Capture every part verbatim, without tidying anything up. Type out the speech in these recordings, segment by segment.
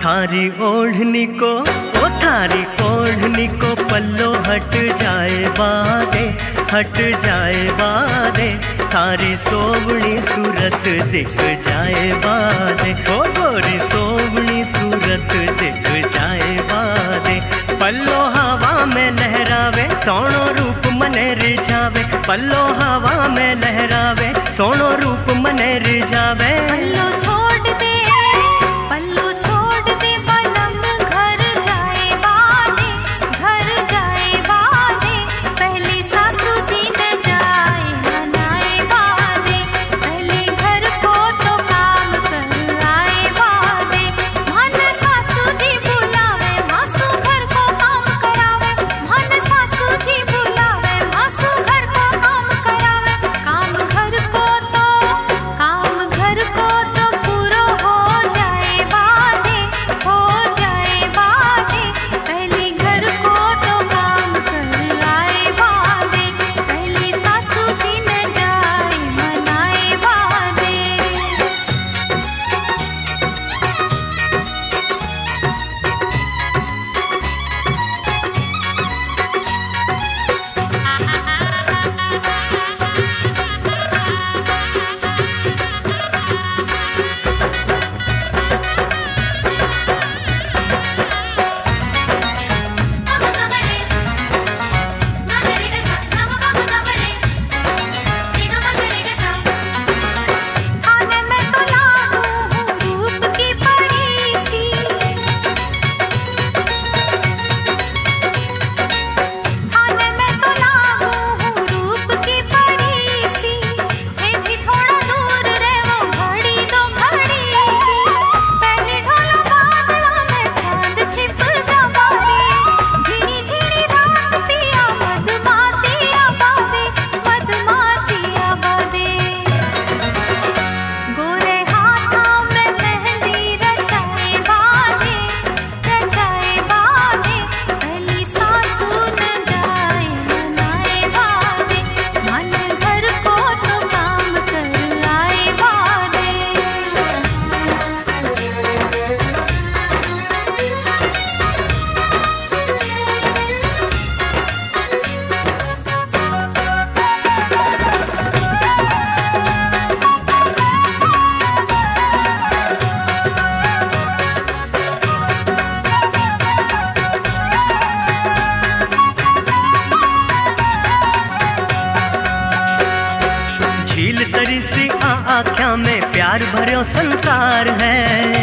थारी ओढ़नी को ओ थारी ओढ़नी को पल्लो हट जाए बादे, हट जाए बादे, थारी सोवनी सूरत दिख जाए बादे, ओ गोरी सोवनी सूरत दिख जाए बादे। पल्लो हवा में लहरावे सोनो रूप मने रिझावे, पल्लो हवा में लहरावे सोनो रूप मने रिझावे। पल्लो छोड़ दे, पल्लो छोड़ दे बलम घर जाए बादे, घर जाए बादे, पहले सासू जी न जाए मनाए बादे, पहले घर को तो काम कर आए बादे। मन सासू जी बुलावे मासू घर को काम करावे, मन सासू जी बुलावे मासू घर को काम करावे। काम घर को तो काम घर को तो पूरो हो जाए बादे, हो जाए बादे, पहले घर को तो काम कर आए बादे, पहले सासू जी न जाए मनाए बादे। खाने में तो लागू हूँ रूप की परी सी, खाने में तो लागू हूँ रूप की परी सी, है भी थोड़ा दूर रहे वो घड़ी दो घड़ी की, पहले ढोलो बादलों में चांद छिप जावादे, झिड़ी झिड़ी रात पिया मधुमाती आबादे, मधुमाती आबादे। गोरे हाथों में मेहंदी रचाए बादे, रचाए बादे, पहली सासू न जाए मनाए बादे, मन घर को तो काम कर आए बादे। झील सरी सी आ आख्या में प्यार भर्यो संसार है,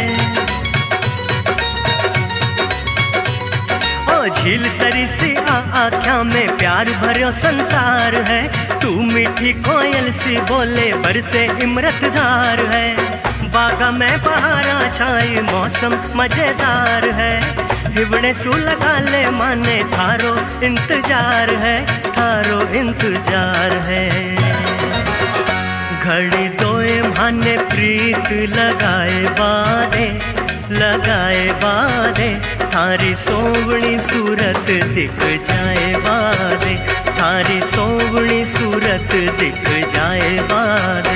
ओ झील सरी सी आ आख्या में प्यार भर्यो संसार है। तू मीठी कोयल सी बोले बरसे इमरतधार है, बागा में बहारा छाई मौसम मजेदार है। हिवड़े सू लगा ले माने थारो इंतजार है, थारो इंतजार है। घड़ी दोए माने प्रीत लगाए बादे, लगाए बादे, थारी सोवनी सूरत दिख जाए बादे, थारी सोवनी सूरत दिख जाए बादे।